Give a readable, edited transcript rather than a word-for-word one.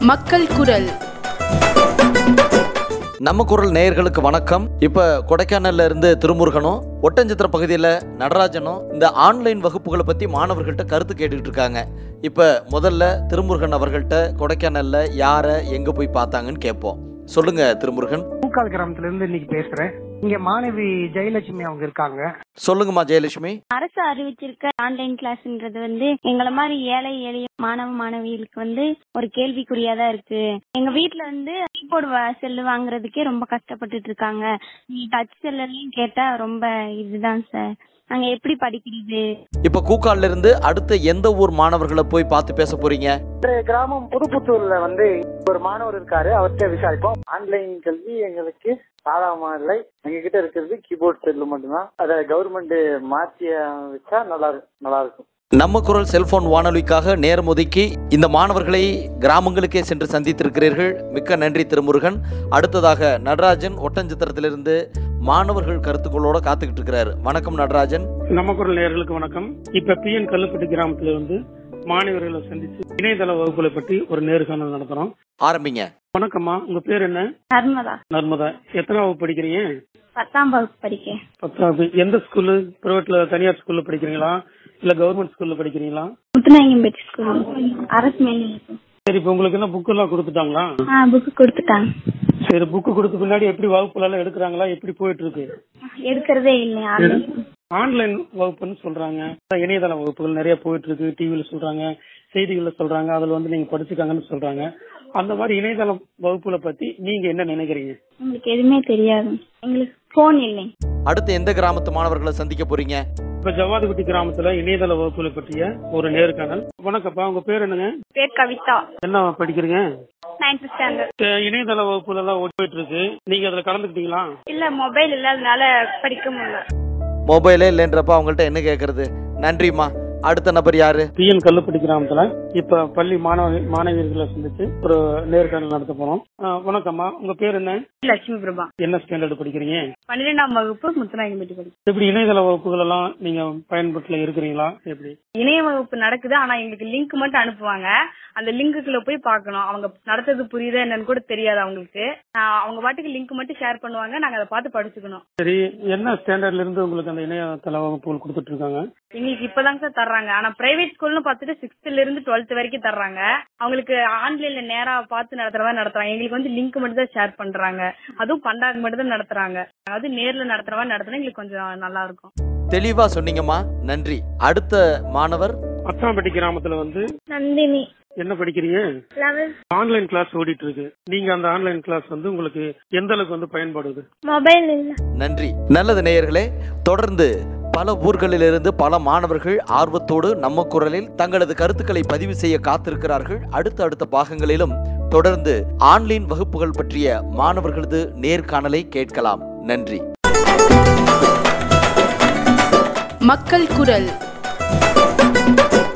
மக்கள் குரல். நம்ம குரல் நேயர்களுக்கு வணக்கம். இப்ப கொடைக்கானல்ல இருந்து திருமுருகனும் ஒட்டஞ்சத்திர பகுதியில் நடராஜனும் இந்த ஆன்லைன் வகுப்புகளை பத்தி மாணவர்கள்ட்ட கருத்து கேட்டுக்கிட்டு இருக்காங்க. இப்ப முதல்ல திருமுருகன் அவர்கள்ட்ட கொடைக்கானல்ல யாரை எங்க போய் பார்த்தாங்கன்னு கேட்போம். சொல்லுங்க திருமுருகன். பூக்கால் கிராமத்துல இருந்து இன்னைக்கு பேசுறேன். இங்க மாணவி ஜெயலட்சுமி அவங்க இருக்காங்க. சொல்லுங்கம்மா ஜெயலட்சுமி. அரசு அறிவிச்சிருக்க ஆன்லைன் கிளாஸ்ன்றது எங்களை மாதிரி ஏழை எளிய மாணவ மாணவிகளுக்கு ஒரு கேள்விக்குறியாதான் இருக்கு. எங்க வீட்டுல கீபோர்டு செல்லு வாங்குறதுக்கே ரொம்ப கஷ்டப்பட்டுட்டு இருக்காங்க. டச் செல்லாம் கேட்டா ரொம்ப இதுதான் சார், நாங்க எப்படி படிக்கிறது? இப்ப கூக்கால்ல இருந்து அடுத்த எந்த ஊர் மாணவர்களை போய் பார்த்து பேச போறீங்க? கிராமம் புதுப்புத்தூர்ல ஒரு மாணவர் இருக்காரு, அவர்கிட்ட விசாரிப்போம். ஆன்லைன் கல்வி எங்களுக்கு சாதாரணமா இல்லை. எங்க கிட்ட இருக்கிறது கீபோர்ட் செல்லு மட்டும்தான். அதை கவர்மெண்ட் மாற்றி வச்சா நல்லா இருக்கும். நம்ம குரல் செல்போன் வானொலிக்காக நேரம் ஒதுக்கி இந்த மாணவர்களை கிராமங்களுக்கே சென்று சந்தித்திருக்கிறீர்கள். மிக்க நன்றி திருமுருகன். அடுத்ததாக நடராஜன் ஒட்டஞ்சத்திரத்திலிருந்து மாணவர்கள் கருத்துக்களோட காத்துக்கிட்டு இருக்கிறாரு. வணக்கம் நடராஜன். நம்ம குரல் நேயர்களுக்கு வணக்கம். இப்ப பிஎன் கல்லுப்பட்டி கிராமத்துல மாணவர்களை சந்திச்சு இணையதள வகுப்புகளை பற்றி ஒரு நேர்காணல் நடத்துறோம். ஆரம்பிங்க. வணக்கம்மா, உங்க பேர் என்ன? நர்மதா. நர்மதா, எத்தனை வகுப்பு படிக்கிறீங்க? 10ஆம் வகுப்பு படிக்கிறேன். 10ஆவது. எந்த ஸ்கூலு? பிரைவேட்ல தனியார் ஸ்கூல்ல படிக்கிறீங்களா இல்ல கவர்மெண்ட் ஸ்கூல்ல படிக்கிறீங்களா? முத்துநாயகம்பட்டி ஸ்கூல், அரசு மேல்நிலையம். சரி, இப்ப உங்களுக்கு என்ன புக் எல்லாம் கொடுத்துட்டாங்களா? புக்கு கொடுத்துட்டாங்க. சரி, புக்கு கொடுத்த பின்னாடி எப்படி வகுப்புல எல்லாம் எடுக்கிறாங்களா? எப்படி போயிட்டு இருக்கு? எடுக்கிறதே இல்லையா? ஆன்லைன் வகுப்புன்னு சொல்றாங்க. இணையதள வகுப்புகள் நிறைய போயிட்டு இருக்கு. டிவில சொல்றாங்க, செய்திகள்ல சொல்றாங்க. அதுல நீங்க படிச்சுக்காங்கன்னு சொல்றாங்க. அந்த மாதிரி இணையதள வகுப்புகளை பத்தி நீங்க என்ன நினைக்கிறீங்க? உங்களுக்கு எதுவுமே தெரியாது, எங்களுக்கு போன் இல்லை. அடுத்து எந்த கிராமத்து மாணவர்களை சந்திக்க போறீங்க? இப்ப ஜவாதிபட்டி கிராமத்துல இணையதள வகுப்புகளை பற்றிய ஒரு நேர்காணல். வணக்கப்பா, உங்க பேர் என்னங்க? பேர் கவிதா. என்ன படிக்கிறீங்க? 9th standard. இணையதள வகுப்புல எல்லாம் போயிட்டு இருக்கு. நீங்க அதுல கலந்துக்கிட்டீங்களா? இல்ல, மொபைல் இல்லாதனால படிக்க முடியல. மொபைலே இல்லைன்றப்ப அவங்கள்ட்ட என்ன கேக்குறது? நன்றிமா. அடுத்த நபர் யாரு? பிஎன் கல்லுப்பட்டி கிராமத்துல இப்ப பள்ளி மாணவியர்களை சந்திச்சு ஒரு நேர்காணல் நடத்த போறோம். வணக்கம்மா, உங்க பேர் என்ன? லட்சுமி பிரபா. என்ன ஸ்டாண்டர்ட் படிக்கிறீங்க? 12ஆம் வகுப்பு, முத்துநாயகம்பட்டி படிக்கிறேன். எப்படி இணையதள வகுப்புகள் எல்லாம் நீங்க பயன்படுத்தல இருக்கிறீங்களா? எப்படி இணைய வகுப்பு நடக்குது, ஆனா எங்களுக்கு லிங்க் மட்டும் அனுப்புவாங்க. அந்த லிங்குக்குள்ள போய் பார்க்கணும். அவங்க நடத்துறது புரியுதா என்னன்னு கூட தெரியாது அவங்களுக்கு. அவங்க பாட்டுக்கு லிங்க் மட்டும் ஷேர் பண்ணுவாங்க, நாங்க அதை பார்த்து படிச்சுக்கணும். சரி, என்ன ஸ்டாண்டர்ட்ல இருந்து உங்களுக்கு அந்த இணையதள வகுப்புகள் கொடுத்துட்டு இருக்காங்க? எங்களுக்கு இப்பதாங்க சார் தர்றாங்க. ஆனா பிரைவேட் ஸ்கூல்னு பார்த்துட்டு 6th இருந்து 12th வரைக்கும் தர்றாங்க. அவங்களுக்கு ஆன்லைன்ல நேரா பார்த்து நடத்துறதா நடத்துறாங்க. எங்களுக்கு லிங்க் மட்டும் தான் ஷேர் பண்றாங்க. அதுவும் பண்டாக்கு மட்டும் தான் நடத்துறாங்க. அது நேர்ல நடத்துறவா நடத்தினா எங்களுக்கு கொஞ்சம் நல்லா இருக்கும். தெளிவா சொன்னீங்கம்மா, நன்றி. அடுத்த மாணவர் அத்தாம்பட்டி கிராமத்துல நந்தினி. என்ன படிக்கிறீங்க? 11th. ஆன்லைன் கிளாஸ் ஓடிட்டு இருக்கு. நீங்க அந்த ஆன்லைன் கிளாஸ் உங்களுக்கு எந்த அளவுக்கு பயன்படுது? மொபைல் இல்ல. நன்றி. நல்லது நேயர்களே, தொடர்ந்து பல ஊர்களிலிருந்து பல மாணவர்கள் ஆர்வத்தோடு நம்ம குரலில் தங்களது கருத்துக்களை பதிவு செய்ய காத்திருக்கிறார்கள். அடுத்த பாகங்களிலும் தொடர்ந்து ஆன்லைன் வகுப்புகள் பற்றிய மாணவர்களது நேர்காணலை கேட்கலாம். நன்றி. மக்கள் குரல்.